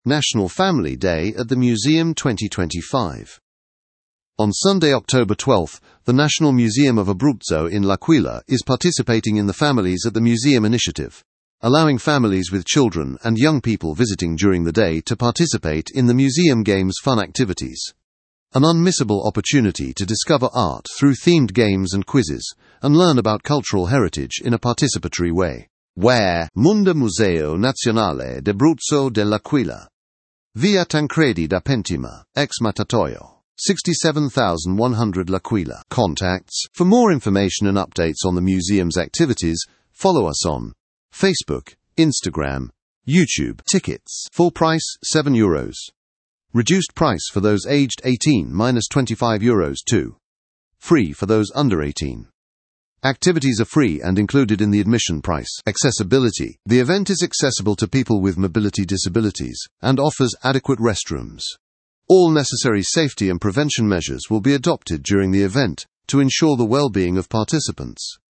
National Family Day at the Museum 2025. On Sunday, October 12th, the National Museum of Abruzzo in L'Aquila is participating in the Families at the Museum initiative, allowing families with children and young people visiting during the day to participate in the museum games fun activities. An unmissable opportunity to discover art through themed games and quizzes, and learn about cultural heritage in a participatory way. Where? Munda Museo Nazionale d'Abruzzo dell'Aquila. Via Tancredi da Pentima, ex Matatoio. 67,100 L'Aquila. Contacts. For more information and updates on the museum's activities, follow us on Facebook, Instagram, YouTube. Tickets. Full price, €7. Reduced price for those aged 18 minus €25 too. Free for those under 18. Activities are free and included in the admission price. Accessibility. The event is accessible to people with mobility disabilities and offers adequate restrooms. All necessary safety and prevention measures will be adopted during the event to ensure the well-being of participants.